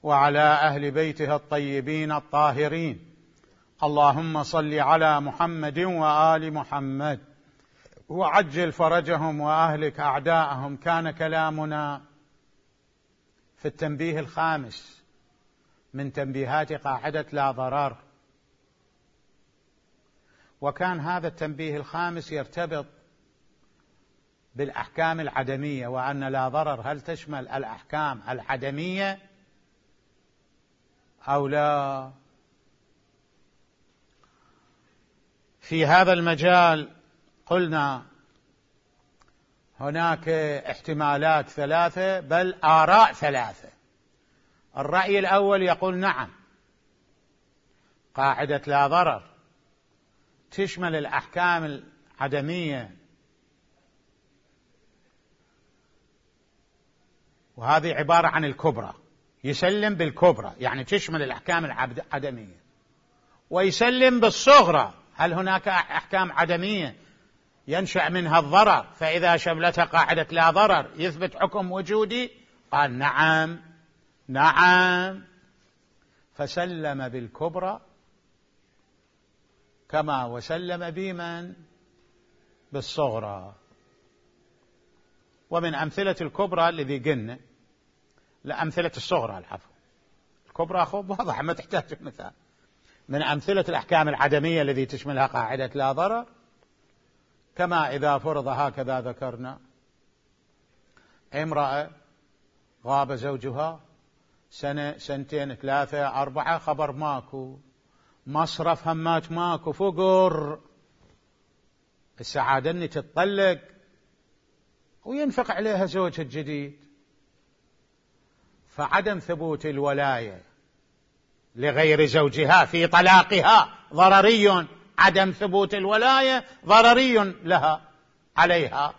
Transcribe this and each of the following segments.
وعلى أهل بيته الطيبين الطاهرين. اللهم صل على محمد وآل محمد وعجل فرجهم وأهلك أعداءهم. كان كلامنا في التنبيه الخامس من تنبيهات قاعدة لا ضرر، وكان هذا التنبيه الخامس يرتبط بالأحكام العدمية، وأن لا ضرر هل تشمل الأحكام العدمية أو لا. في هذا المجال قلنا هناك احتمالات ثلاثة بل آراء ثلاثة. الرأي الأول يقول نعم، قاعدة لا ضرر تشمل الأحكام العدمية، وهذه عبارة عن الكبرى، يسلم بالكبرى يعني تشمل الأحكام العدمية، ويسلم بالصغرى هل هناك أحكام عدمية ينشأ منها الضرر، فإذا شملتها قاعدة لا ضرر يثبت حكم وجودي. قال نعم نعم، فسلم بالكبرى كما وسلم بمن بالصغرى. ومن أمثلة الكبرى الذي قلنا لأمثلة الصغرى، العفو، الكبرى خب واضح ما تحتاج مثال. من أمثلة الأحكام العدمية الذي تشملها قاعدة لا ضرر كما إذا فرض هكذا ذكرنا امرأة غاب زوجها سنة سنتين ثلاثة أربعة، خبر ماكو، مصرف همات ماكو، فقر، السعادة أني تتطلق وينفق عليها زوجها الجديد، فعدم ثبوت الولاية لغير زوجها في طلاقها ضرري، عدم ثبوت الولاية ضرري لها عليها،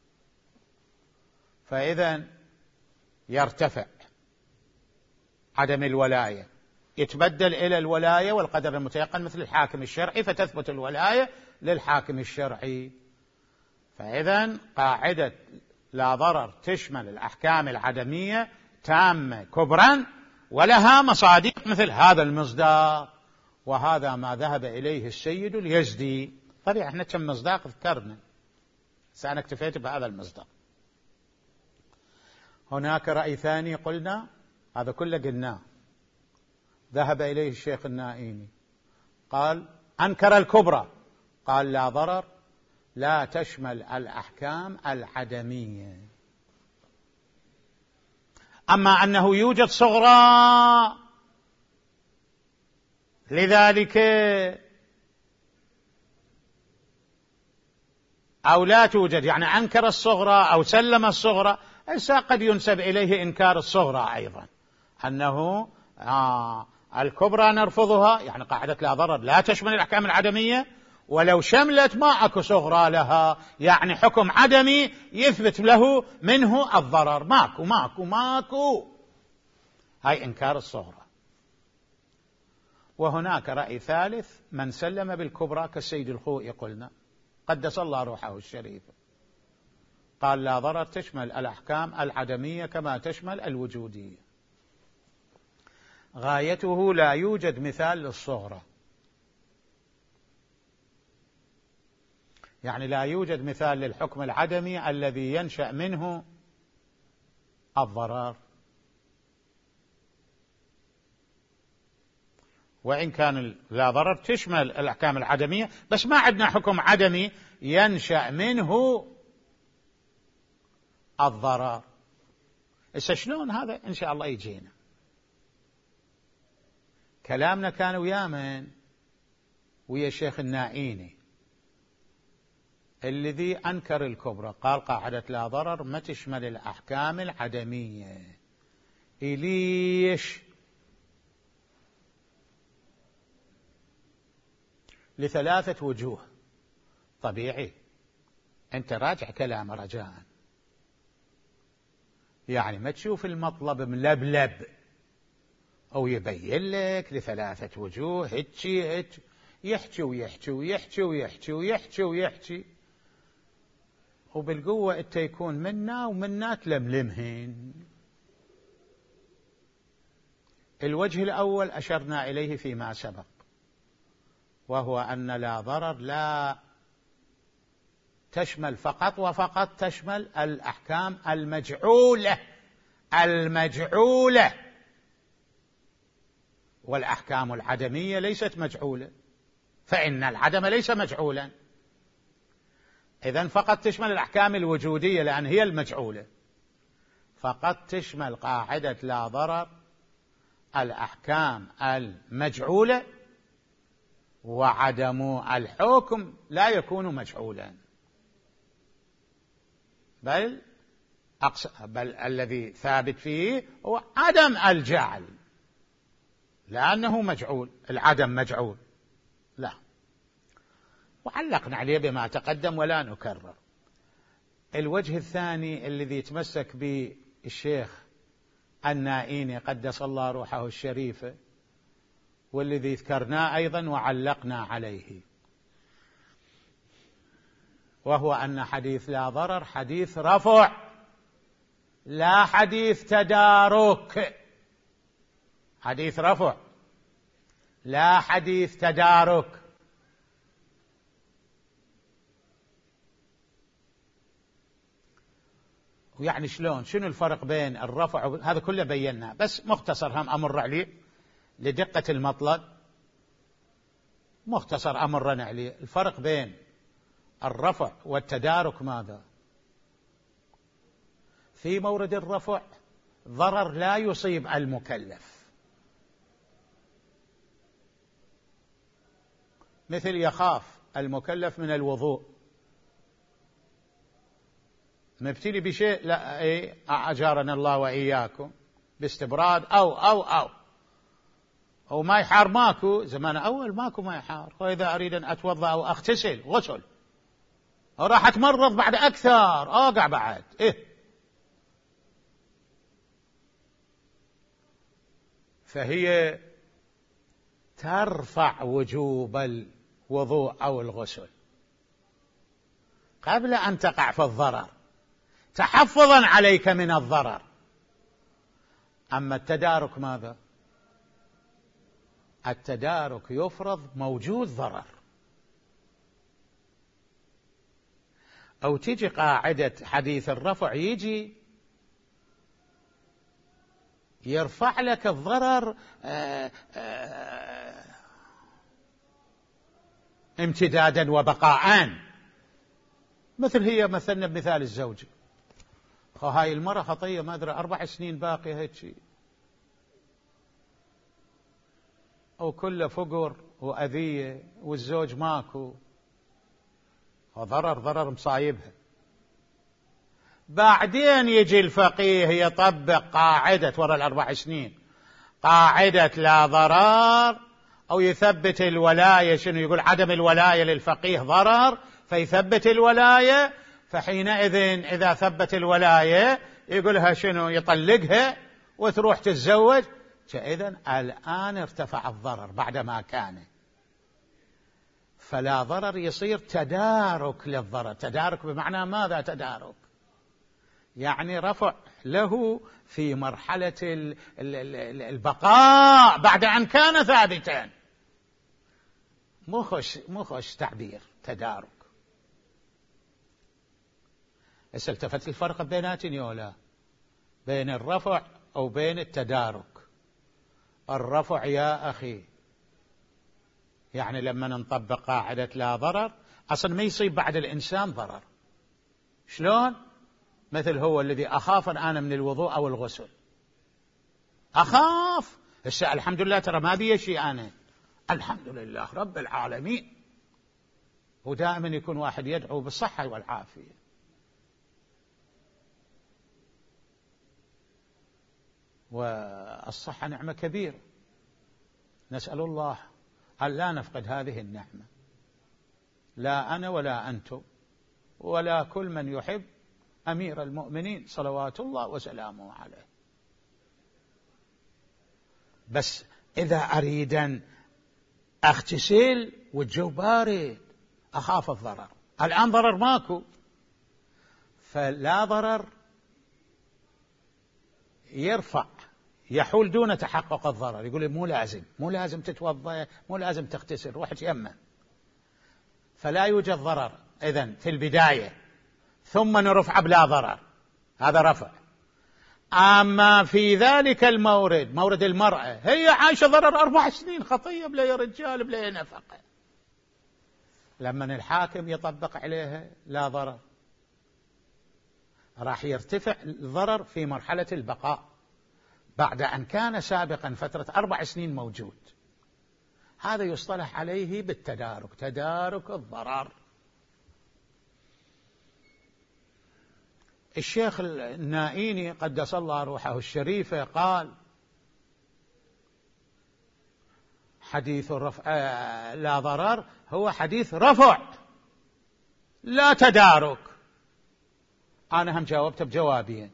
فإذا يرتفع عدم الولاية، يتبدل إلى الولاية والقدر المتيقن مثل الحاكم الشرعي، فتثبت الولاية للحاكم الشرعي. فإذا قاعدة لا ضرر تشمل الأحكام العدمية تامة كبرا ولها مصادق مثل هذا المصداق، وهذا ما ذهب إليه السيد اليزدي. طبعا احنا كم مصداق ذكرنا، أنا اكتفيت بهذا المصداق. هناك رأي ثاني قلنا هذا كله قلناه، ذهب إليه الشيخ النائيني، قال أنكر الكبرى، قال لا ضرر لا تشمل الأحكام العدمية، أما أنه يوجد صغرى لذلك أو لا توجد، يعني أنكر الصغرى أو سلم الصغرى. قد ينسب إليه إنكار الصغرى أيضا، أنه الكبرى نرفضها، يعني قاعدة لا ضرر لا تشمل الأحكام العدمية، ولو شملت ما أكو صغرى لها، يعني حكم عدمي يثبت له منه الضرر، ماكو ماكو ماكو، هاي إنكار الصغرى. وهناك رأي ثالث من سلم بالكبرى كالسيد الخوئي قلنا قدس الله روحه الشريفة، قال لا ضرر تشمل الأحكام العدمية كما تشمل الوجودية. غايته لا يوجد مثال للصغرى، يعني لا يوجد مثال للحكم العدمي الذي ينشأ منه الضرر، وإن كان لا ضرر تشمل الأحكام العدمية، بس ما عندنا حكم عدمي ينشأ منه الضرر. شلون هذا؟ إن شاء الله يجينا كلامنا. كان ويا من؟ ويا الشيخ النائيني الذي أنكر الكبرى، قال قاعدة لا ضرر ما تشمل الأحكام العدمية. ليش؟ لثلاثة وجوه. طبيعي أنت راجع كلام رجاء، يعني ما تشوف المطلب ملبلب أو يبين لك لثلاثة وجوه، هيك يحكي ويحكي ويحكي ويحكي ويحكي ويحكي، وبالقوة أنت يكون منا ومنا تلملمهن. الوجه الأول أشرنا إليه فيما سبق، وهو أن لا ضرر لا تشمل فقط وفقط، تشمل الأحكام المجعولة، والأحكام العدمية ليست مجعولة، فإن العدم ليس مجعولا. إذن فقط تشمل الأحكام الوجودية لأن هي المجعولة، فقط تشمل قاعدة لا ضرر الأحكام المجعولة، وعدم الحكم لا يكون مجعولا، بل الذي ثابت فيه هو عدم الجعل، لأنه مجعول، العدم مجعول. لا، وعلقنا عليه بما تقدم ولا نكرر. الوجه الثاني الذي يتمسك به الشيخ النائيني قدس الله روحه الشريفة، والذي ذكرناه أيضا وعلقنا عليه، وهو أن حديث لا ضرر حديث رفع لا حديث تدارك، حديث رفع لا حديث تدارك. يعني شلون؟ شنو الفرق بين الرفع هذا كله بيناه، بس مختصر هم أمر عليه لدقة المطلب، مختصر أمرنا عليه. الفرق بين الرفع والتدارك ماذا؟ في مورد الرفع ضرر لا يصيب المكلف، مثل يخاف المكلف من الوضوء، مبتلي بشيء لا أجارنا الله وإياكم باستبراد أو ما يحار، ماكو زمان أول ماكو ما يحار، وإذا أريد أن أتوضأ أو أغتسل غسل، وراح أتمرض بعد أكثر أقع بعد فهي ترفع وجوب الوضوء أو الغسل قبل أن تقع في الضرر، تحفظا عليك من الضرر. أما التدارك ماذا؟ التدارك يفرض موجود ضرر، أو تيجي قاعدة حديث الرفع يجي يرفع لك الضرر امتدادا وبقاء، مثل هي مثلنا بمثال الزوجة، هاي المرأة خطية ما أدري 4 سنين باقية هيك، أو كله فقر وأذية والزوج ماكو، ضرر مصايبها. بعدين يجي الفقيه يطبق قاعدة وراء 4 سنين، قاعدة لا ضرر، أو يثبت الولاية. شنو يقول؟ عدم الولاية للفقيه ضرر، فيثبت الولاية، فحينئذ إذا ثبت الولاية يقولها شنو؟ يطلقها وتروح تتزوج. إذن الآن ارتفع الضرر بعدما كان، فلا ضرر يصير تدارك للضرر. تدارك بمعنى ماذا؟ تدارك يعني رفع له في مرحلة البقاء بعد أن كان ثابتا. مو خوش تعبير تدارك. التفت الفرق بيناتني ولا بين الرفع أو بين التدارك؟ الرفع يا أخي يعني لما نطبق قاعدة لا ضرر أصلا ما يصيب بعد الإنسان ضرر. شلون؟ مثل هو الذي أخاف الآن من الوضوء أو الغسل، أخاف الحمد لله ترى ما بي شيء، أنا الحمد لله رب العالمين. ودائما يكون واحد يدعو بالصحة والعافية، والصحة نعمة كبيرة، نسأل الله أن لا نفقد هذه النعمة، لا أنا ولا أنتم ولا كل من يحب أمير المؤمنين صلوات الله وسلامه عليه. بس إذا أريد أن أغتسل والجو بارد أخاف الضرر، الآن ضرر ماكو، فلا ضرر يرفع يحول دون تحقق الضرر، يقول مو لازم تتوضأ، مو لازم تغتسل، روح تيمم. فلا يوجد ضرر إذن في البداية، ثم نرفع بلا ضرر، هذا رفع. أما في ذلك المورد، مورد المرأة، هي عايشة ضرر 4 سنين، خطية بلا يا رجال بلا يا نفقة، لما الحاكم يطبق عليها لا ضرر، راح يرتفع الضرر في مرحلة البقاء بعد أن كان سابقا فترة 4 سنين موجود. هذا يصطلح عليه بالتدارك، تدارك الضرر. الشيخ النائيني قدس الله روحه الشريفة قال حديث الرفع لا ضرر هو حديث رفع لا تدارك. أنا هم جاوبت بجوابين.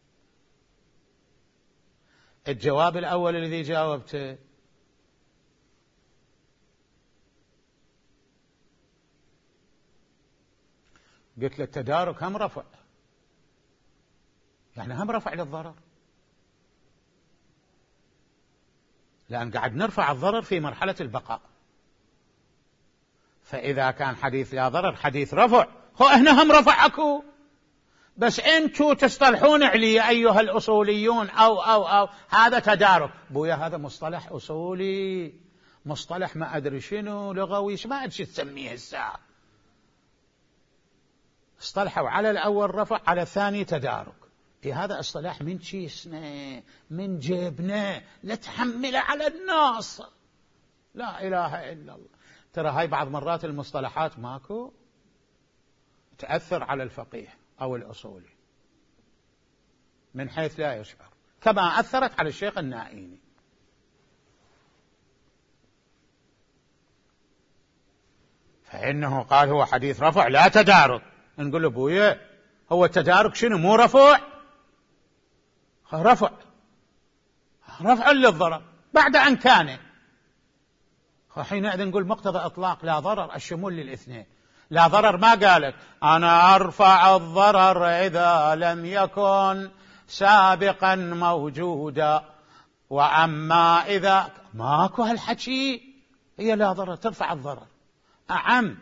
الجواب الأول الذي جاوبته قلت له التدارك هم رفع، يعني هم رفع للضرر، لأن قاعد نرفع الضرر في مرحلة البقاء. فإذا كان حديث لا ضرر حديث رفع، هو هنا هم رفعكوا، بس انتوا تصطلحون علي أيها الأصوليون أو هذا تدارك. بويا هذا مصطلح أصولي، مصطلح ما أدري شنو لغوي، ما أدري شو تسميه الساعة. اصطلحوا على الأول رفع، على الثاني تدارك. هذا اصطلاح من كيسنا من جيبنا، لا تحمله على الناس. لا إله إلا الله. ترى هاي بعض مرات المصطلحات ماكو تأثر على الفقيه أو الأصولي من حيث لا يشعر، كما أثرت على الشيخ النائيني. فإنه قال هو حديث رفع لا تدارك. نقول له بويا هو التدارك شنو؟ مو رفع، رفع للضرر بعد أن كان. حينئذ نقول مقتضى إطلاق لا ضرر الشمول للاثنين. لا ضرر ما قالت أنا أرفع الضرر إذا لم يكن سابقا موجودا، وأما إذا ماكو هالحكي، هي لا ضرر ترفع الضرر أعم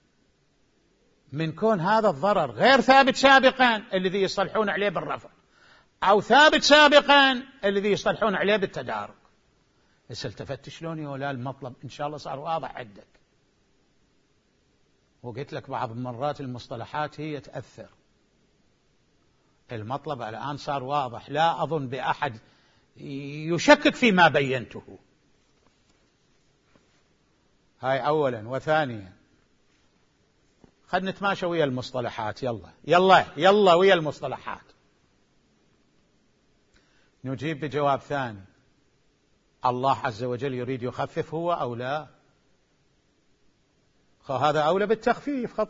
من كون هذا الضرر غير ثابت سابقا الذي يصطلحون عليه بالرفع، أو ثابت سابقا الذي يصطلحون عليه بالتدارك. بس التفت شلون يا ولا المطلب إن شاء الله صار واضح عندك. وقلت لك بعض المرات المصطلحات هي تأثر. المطلب الآن صار واضح، لا أظن بأحد يشكك فيما بينته. هاي أولا. وثانيا خلنا نتماشى ويا المصطلحات، يلا ويا المصطلحات. نجيب بجواب ثاني. الله عز وجل يريد يخفف هو أو لا؟ هذا أولى بالتخفيف،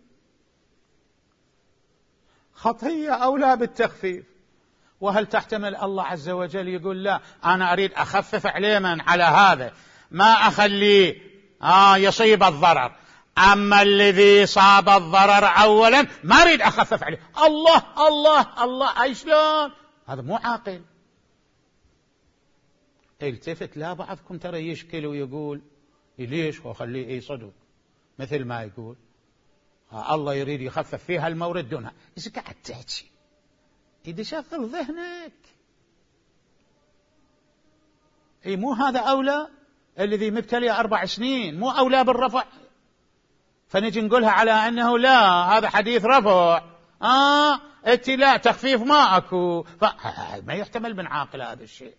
خطية أولى بالتخفيف. وهل تحتمل الله عز وجل يقول لا أنا أريد أخفف عليه من على هذا ما أخليه يصيب الضرر، أما الذي صاب الضرر أولا ما أريد أخفف عليه؟ الله أي شلون؟ هذا مو عاقل. التفت، لا بعضكم ترى يشكل ويقول ليش وخليه صدق، مثل ما يقول الله يريد يخفف فيها المورد دونها. إذا قاعد تحكي إذا شغل ذهنك، مو هذا أولى؟ الذي مبتلي 4 سنين مو أولى بالرفع؟ فنجي نقولها على أنه لا هذا حديث رفع، أنت لا تخفيف ما أكو، ما يحتمل من عاقل هذا الشيء.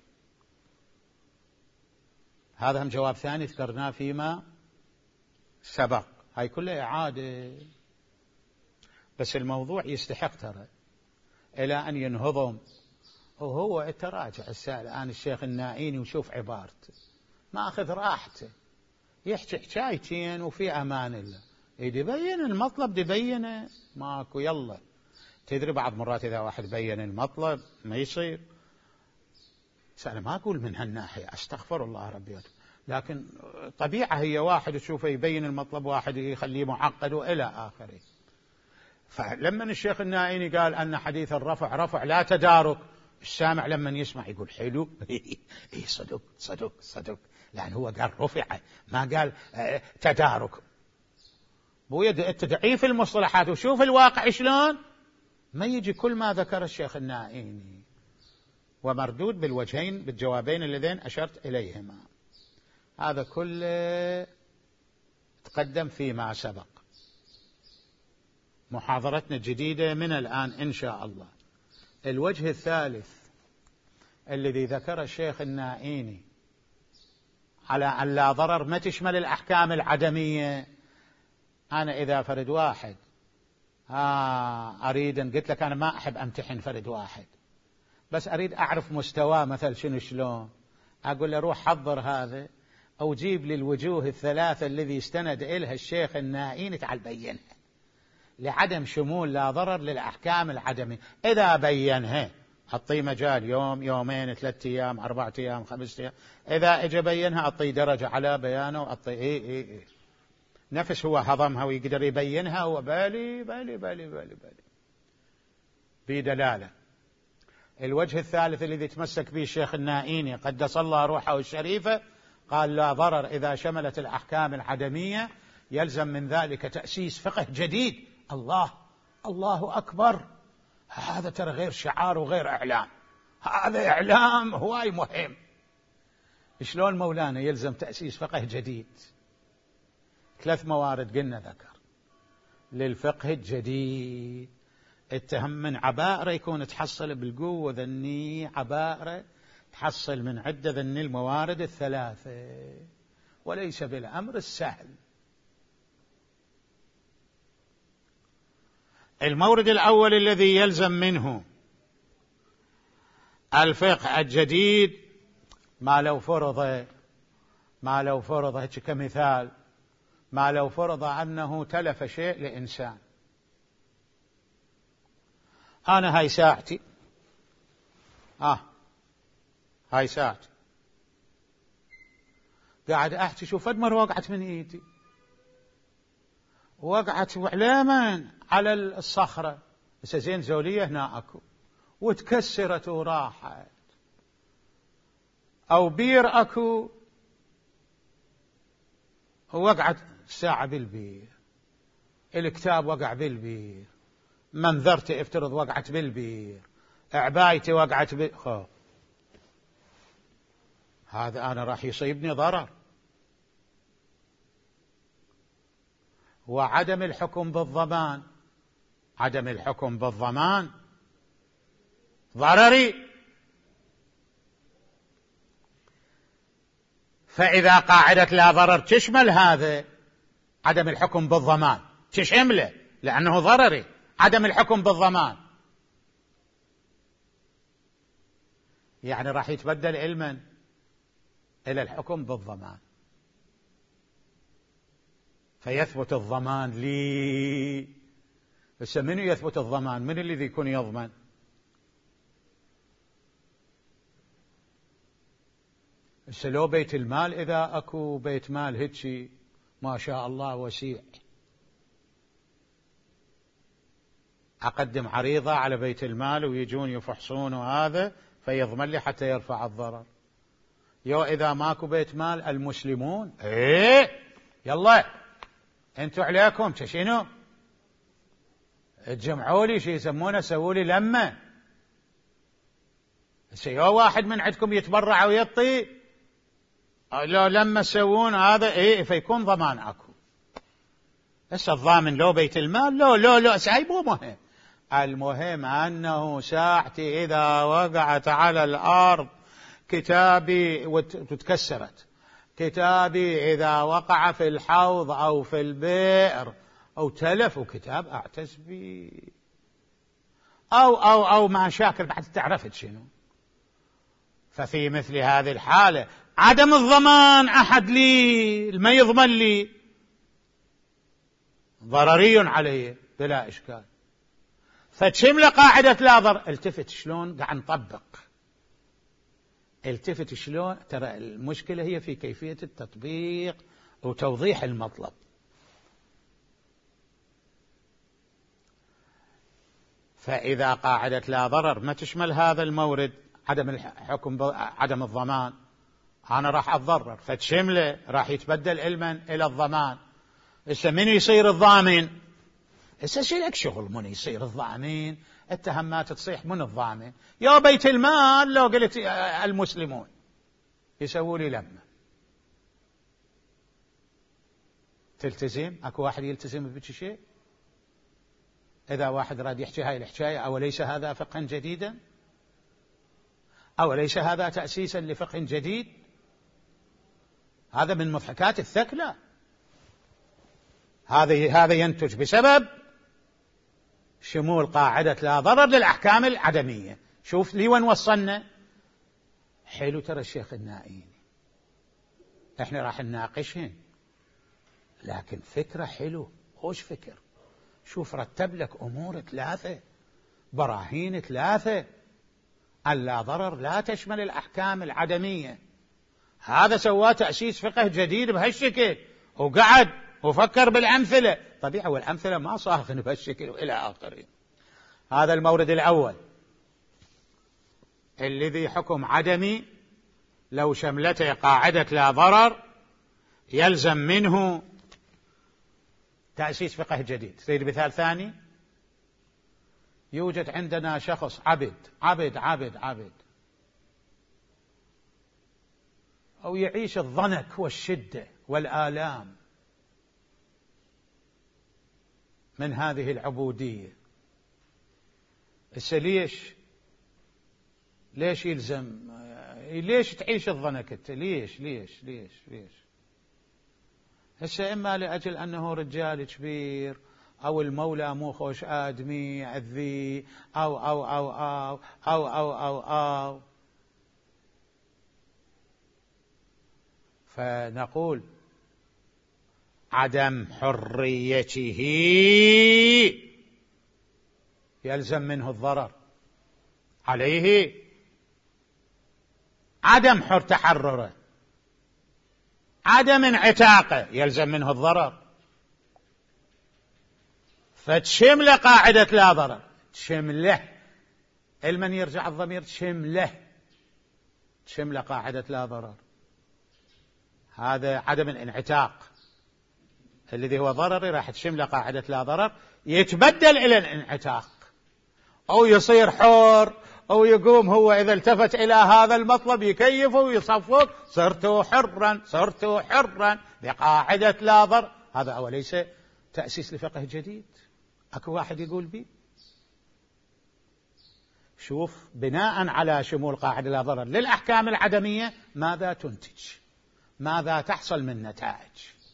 هذا هم جواب ثاني ذكرناه فيما سبق. هاي كلها إعادة، بس الموضوع يستحق ترى إلى أن ينهضم. وهو التراجع السائل الآن الشيخ النائيني وشوف عبارته، ما أخذ راحته، يحكي حكايتين وفي أمان الله. يبين المطلب يبينه ماكو. يلا تدري بعض مرات إذا واحد بين المطلب ما يصير. أنا ما أقول من هالناحية، أستغفر الله ربي، لكن طبيعة هي واحد تشوفه يبين المطلب، واحد يخليه معقد وإلى آخره. فلما الشيخ النائيني قال أن حديث الرفع رفع لا تدارك، السامع لما يسمع يقول حلو. صدق صدق صدق، لأن هو قال رفع ما قال تدارك. بويا تضعيف المصطلحات وشوف الواقع شلون ما يجي كل ما ذكر الشيخ النائيني، ومردود بالوجهين بالجوابين اللذين أشرت إليهما. هذا كله تقدم فيما سبق. محاضرتنا الجديدة من الآن إن شاء الله. الوجه الثالث الذي ذكر الشيخ النائيني على أن لا ضرر ما تشمل الأحكام العدمية. أنا إذا فرد واحد أريد أن قلت لك أنا ما أحب أمتحن فرد واحد، بس أريد أعرف مستواه مثل شنو شلون، أقول له روح حضر هذا أو جيب لي الوجوه الثلاثة الذي استند إلها الشيخ النائيني تعال بينها لعدم شمول لا ضرر للأحكام العدمية. إذا بينها أعطيه مجال يوم يومين 3 أيام 4 أيام 5 أيام، إذا إجا بينها أعطيه درجة على بيانه وأعطيه إيه نفس هو هضمها ويقدر يبينها هو بالي بالي بالي بالي بالي بدلالة. الوجه الثالث الذي تمسك به الشيخ النائيني قدس الله روحه الشريفة قال لا ضرر إذا شملت الأحكام العدمية يلزم من ذلك تأسيس فقه جديد. الله أكبر، هذا ترى غير شعار وغير إعلام، هذا إعلام هواي مهم. شلون مولانا يلزم تأسيس فقه جديد؟ 3 موارد قلنا ذكر للفقه الجديد. اتهم من عبائره يكون تحصل بالقوة ذني عبائره تحصل من عدة ذني الموارد الثلاثة، وليس بالأمر السهل. المورد الأول الذي يلزم منه الفقه الجديد ما لو فرض هيك كمثال، ما لو فرض أنه تلف شيء لإنسان. أنا هاي ساعتي هاي ساعتي قاعد أحكي شوف فد مرة وقعت من إيدي، وقعت وعليما على الصخرة زين زولية هنا أكو وتكسرت وراحت، أو بير أكو وقعت الساعة بالبير، الكتاب وقع بالبير، منذرتي افترض وقعت بالبير، عبايتي وقعت هذا أنا راح يصيبني ضرر. وعدم الحكم بالضمان، عدم الحكم بالضمان ضرري. فإذا قاعدة لا ضرر تشمل هذا عدم الحكم بالضمان تشمله لأنه ضرري. عدم الحكم بالضمان يعني راح يتبدل علما إلى الحكم بالضمان، فيثبت الضمان لي. بس من يثبت الضمان؟ من الذي يكون يضمن؟ بس لو بيت المال إذا أكو بيت مال هيك ما شاء الله وسيع، أقدم عريضة على بيت المال ويجون يفحصون هذا فيضمن لي حتى يرفع الضرر. إذا ماكو بيت مال المسلمون يلا انتوا عليكم شنو تجمعوا لي شي يسمونه سووا لي لمه، واحد من عندكم يتبرع ويطي لو لما تسوون هذا فيكون ضمان اكو. بس الضامن لو بيت المال لو سايب مو مهم. المهم أنه ساعتي إذا وقعت على الأرض كتابي وتكسرت، كتابي إذا وقع في الحوض أو في البئر أو تلف كتاب أعتز به أو مع شاكر بعد تعرفت شنو. ففي مثل هذه الحالة عدم الضمان أحد لي ما يضمن لي ضرري عليه بلا إشكال. فتشمل قاعدة لا ضرر. التفت شلون قاعد نطبق، التفت شلون. ترى المشكلة هي في كيفية التطبيق وتوضيح المطلب. فإذا قاعدة لا ضرر ما تشمل هذا المورد عدم الحكم عدم الضمان، أنا راح أتضرر، فتشمله راح يتبدل علما إلى الضمان. إسا من يصير الضامن؟ إسا شلك شغل من يصير الضامن؟ التهمات تصيح من الضامن؟ يا بيت المال لو قلت المسلمون يسووا لي لما تلتزم. أكو واحد يلتزم بشي شيء؟ إذا واحد راد يحكي هاي الحكاية، أوليس هذا فقها جديدا؟ أوليس هذا تأسيسا لفقه جديد؟ هذا من مضحكات الثكلى. هذا ينتج بسبب شمول قاعدة لا ضرر للأحكام العدمية. شوف لي وين وصلنا. حلو ترى الشيخ النائيني، احنا راح نناقشهن، لكن فكرة حلو. خوش فكر. شوف رتب لك أمور 3، براهين 3. اللا ضرر لا تشمل الأحكام العدمية. هذا سواه تأسيس فقه جديد بهالشكل، وقعد وفكر بالأمثلة. طبيعي والأمثلة ما صاغن بهالشكل وإلى آخره. هذا المورد الأول الذي حكم عدمي لو شملته قاعدة لا ضرر يلزم منه تأسيس فقه جديد. تريد مثال ثاني؟ يوجد عندنا شخص عبد عبد عبد عبد، أو يعيش الضنك والشدة والآلام من هذه العبودية. ليش يلزم؟ ليش تعيش الضنك انت؟ ليش؟ هسه إما لأجل أنه رجال كبير، أو المولى مو خوش آدمي يعذي، أو فنقول عدم حريته يلزم منه الضرر عليه. عدم تحرره، عدم انعتاقه يلزم منه الضرر. فتشمل قاعدة لا ضرر، تشمله. المن يرجع الضمير تشمل قاعدة لا ضرر. هذا عدم الانعتاق الذي هو ضرري، راح تشمل قاعدة لا ضرر، يتبدل إلى الانعتاق، أو يصير حر، أو يقوم هو إذا التفت إلى هذا المطلب يكيفه ويصفق، صرت حرا بقاعدة لا ضرر. هذا أوليس تأسيس لفقه جديد؟ أكو واحد يقول بي. شوف بناء على شمول قاعدة لا ضرر للأحكام العدمية ماذا تنتج، ماذا تحصل من نتائج.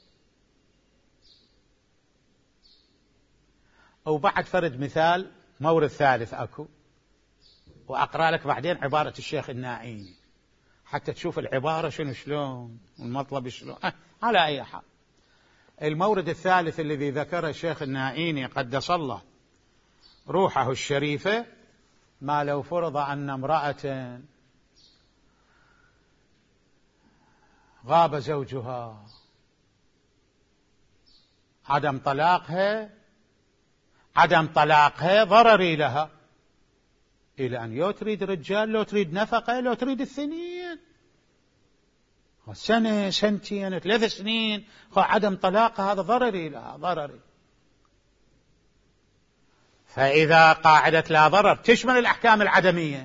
أو بعد فرد مثال مورد ثالث أكو، وأقرأ لك بعدين عبارة الشيخ النائيني حتى تشوف العبارة شلون والمطلب شلون. على أي حال، المورد الثالث الذي ذكره الشيخ النائيني قدس الله روحه الشريفة، ما لو فرض أن امرأة غاب زوجها، عدم طلاقها ضرري لها، إلى أن يو تريد رجال، لو تريد نفقة، لو تريد الثنين، سنة سنتين 3 سنين، عدم طلاقها هذا ضرري لها، ضرري. فإذا قاعدة لا ضرر تشمل الأحكام العدمية،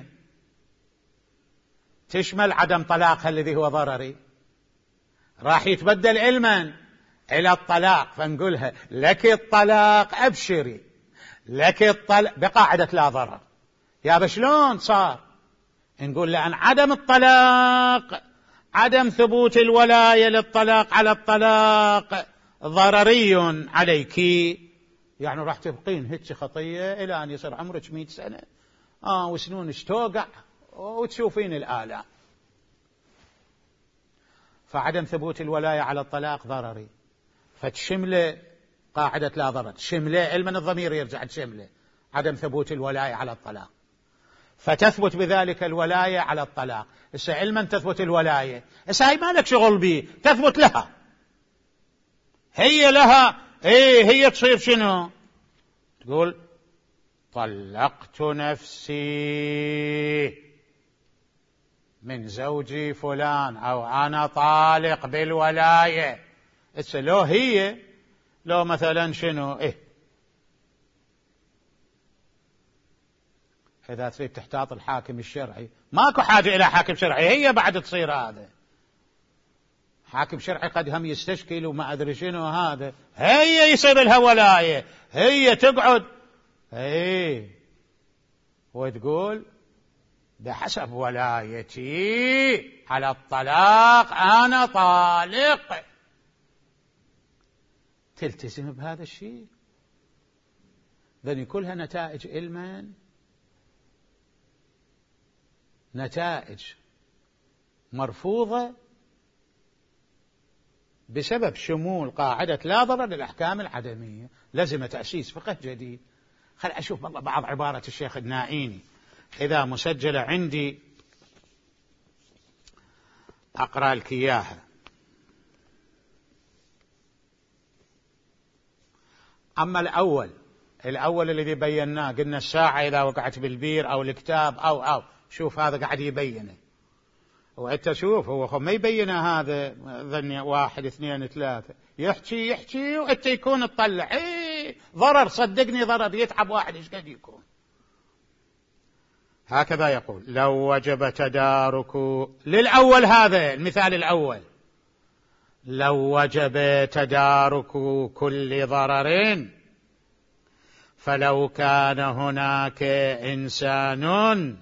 تشمل عدم طلاقها الذي هو ضرري، راح يتبدل علما إلى الطلاق، فنقولها لك الطلاق أبشري، لك الطلاق بقاعدة لا ضرر. يا شلون صار؟ نقول لأن عدم الطلاق، عدم ثبوت الولاية للطلاق على الطلاق ضرري عليك، يعني راح تبقين هيك خطية إلى أن يصير عمرك 100 سنة وسنونك توقع وتشوفين الآلام. فعدم ثبوت الولاية على الطلاق ضرري، فتشمله قاعدة لا ضرر، تشمله علما الضمير يرجع تشمله عدم ثبوت الولاية على الطلاق، فتثبت بذلك الولاية على الطلاق. إسا علما تثبت الولاية، إسا هي مالك شغل بي، تثبت لها، هي لها، هي تصير شنو؟ تقول طلقت نفسي، من زوجي فلان أو أنا طالق بالولاية. لو هي لو مثلا شنو إذا تريد تحتاط الحاكم الشرعي ماكو حاجة إلى حاكم شرعي، هي بعد تصير هذا حاكم شرعي قد هم يستشكل وما أدري شنو هذا، هي يصير لها ولاية، هي تقعد وتقول بحسب ولايتي على الطلاق أنا طالق، تلتزم بهذا الشيء. ذني كلها نتائج علما، نتائج مرفوضة بسبب شمول قاعدة لا ضرر للأحكام العدمية. لازم تأسيس فقه جديد. خل أشوف والله بعض عبارة الشيخ النائيني إذا مسجلة عندي أقرأ لك إياها. أما الأول الذي بيناه قلنا الساعة إذا وقعت بالبير أو الكتاب أو شوف هذا قاعد يبينه، وأنت شوف هو ما يبينه هذا ظني 1 2 3 يحكي وأنت يكون تطلع ضرر، صدقني ضرر، يتعب واحد إيش قد يكون. هكذا يقول لو وجب تدارك للأول، هذا المثال الأول، لو وجب تدارك كل ضرر فلو كان هناك إنسان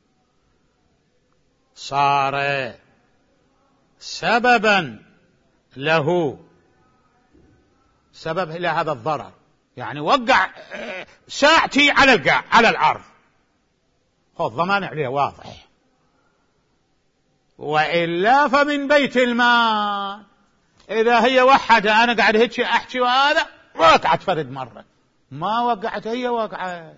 صار سببا له، سبب إلى هذا الضرر، يعني وقع ساعتي على العرض، خذ ضمان عليه واضح، وإلا فمن بيت المال. إذا هي وحدة أنا قاعد هيك أحكي وهذا وقعت فرد مرة، ما وقعت هي وقعت،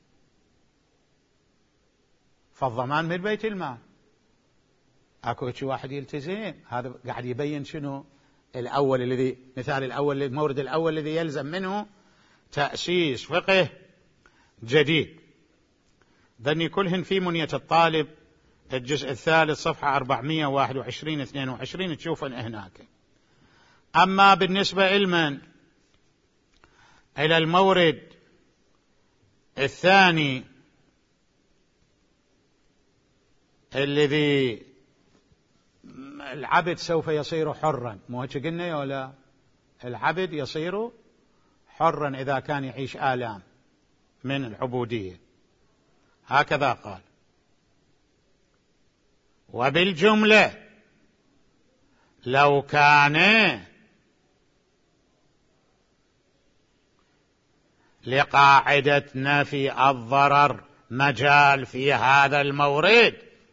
فالضمان من بيت المال. اكو هيك واحد يلتزم. هذا قاعد يبين شنو الأول الذي مثال الأول المورد الأول الذي يلزم منه تأسيس فقه جديد. ذني كلهن في منية الطالب الجزء الثالث صفحة 421 22 تشوفن هناك. أما بالنسبة إلى المورد الثاني الذي العبد سوف يصير حرا، مو هيك قلنا يا ولا؟ العبد يصير حرا إذا كان يعيش آلام من العبودية، هكذا قال. وبالجملة لو كان لقاعدة نفي الضرر مجال في هذا المورد،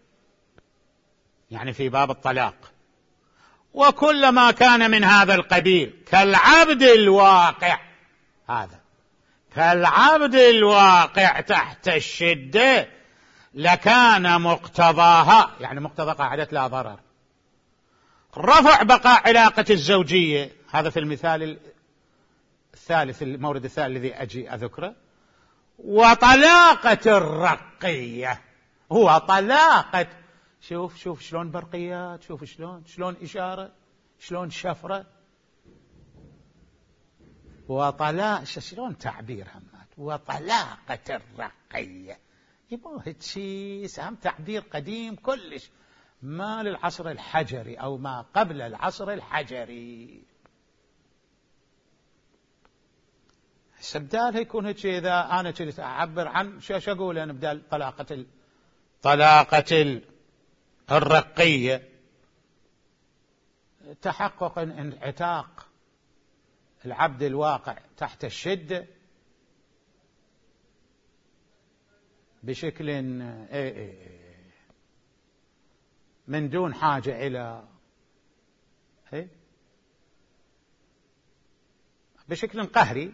يعني في باب الطلاق، وكلما كان من هذا القبيل كالعبد الواقع، هذا كالعبد الواقع تحت الشدة لكان مقتضاها، يعني مقتضى قاعدة لا ضرر، رفع بقاء علاقة الزوجية. هذا في المثال الثالث المورد الثالث الذي أجي أذكره. وطلاقة الرقية هو طلاقة، شوف شلون برقيات، شوف شلون إشارة، شلون شفرة، شلون تعبير همات. وطلاقة الرقية يبقى هيك سام تعبير قديم كلش، ما للعصر الحجري أو ما قبل العصر الحجري. بدال يكون هيك إذا أنا كنت أعبر عن شو أقول أنا بدال طلاقة الرقية، تحقق انعتاق العبد الواقع تحت الشدة بشكل من دون حاجة إلى بشكل قهري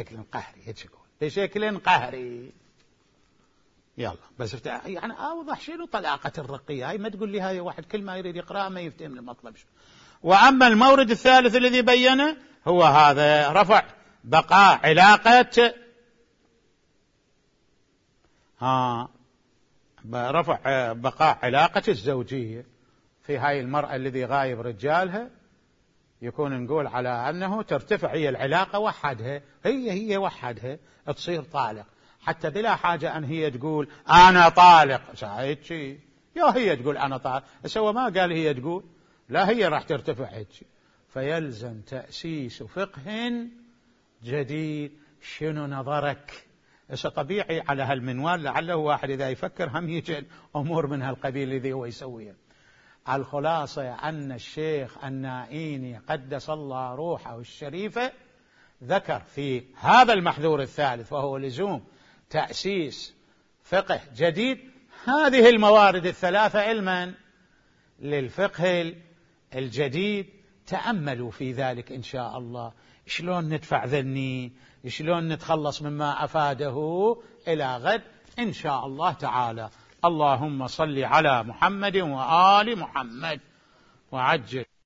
بشكل قهري. يلا بس يعني أوضح شنو طلاقة الرقية. هاي ما تقول لي هاي واحد كل ما يريد يقرأ ما يفتهم المطلب. وأما المورد الثالث الذي بينه هو هذا رفع بقاء علاقة رفع بقاء علاقة الزوجية في هاي المرأة الذي غايب رجالها، يكون نقول على أنه ترتفع هي العلاقة وحدها، هي وحدها تصير طالق، حتى بلا حاجة أن هي تقول أنا طالق. ساعد يا هي تقول أنا طالق، سوى ما قال هي تقول، لا هي راح ترتفع هيك. فيلزم تأسيس فقه جديد. شنو نظرك؟ طبيعي على هالمنوال لعله واحد إذا يفكر هم يجي أمور من هالقبيل الذي هو يسويها. الخلاصة أن الشيخ النائيني قدس الله روحه الشريفة ذكر في هذا المحذور الثالث، وهو لزوم تأسيس فقه جديد، هذه الموارد الثلاثة علما للفقه الجديد. تأملوا في ذلك إن شاء الله، شلون ندفع ذني، شلون نتخلص مما أفاده، إلى غد إن شاء الله تعالى. اللهم صل على محمد وآل محمد وعجل